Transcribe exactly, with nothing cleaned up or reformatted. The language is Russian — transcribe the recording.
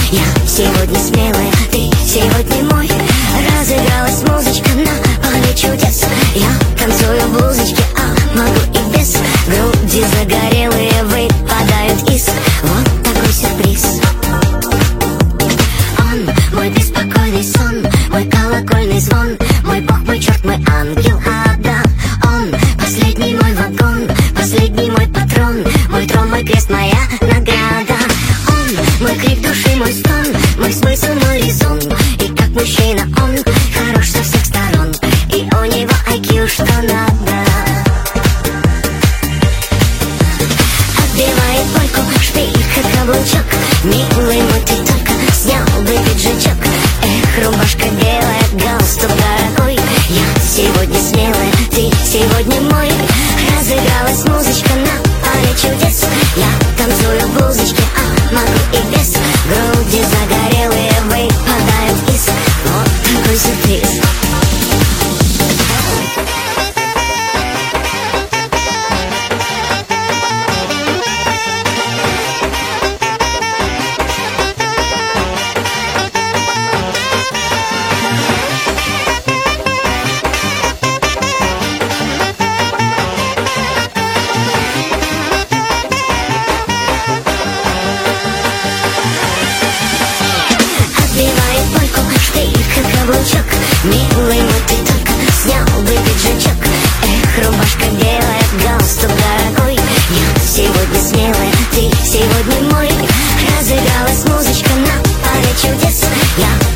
Я сегодня смелая, ты сегодня мой. Разыгралась музычка на поле чудес. Я танцую в блузочке, а могу и без. Груди загорелые выпадают из. Вот такой сюрприз. Он мой беспокойный сон, мой колокольный звон, мой бог, мой черт, мой ангел, а да. Он последний мой вагон, последний мой патрон, мой трон, мой крест, моя награда. Он мой крик души, мой стон, мой смысл, мой резон. И как мужчина он хорош со всех сторон, и у него ай кью что надо. Отбивает польку, шпилька, каблучок. Милый мой, ты только снял бы пиджачок. Эх, рубашка белая, галстук дорогой. Я сегодня смелая, ты сегодня мой. Разыгралась музычка на поле чудес. Я танцую в блузочке, а могу и без. Груди загорелые выпадают из. Вот такой сюрприз. Каблучок, милый мой, ты только снял бы пиджачок. Эх, рубашка белая, галстук дорогой. Я сегодня смелая, ты сегодня мой. Разыгралась музычка на поле чудес. Я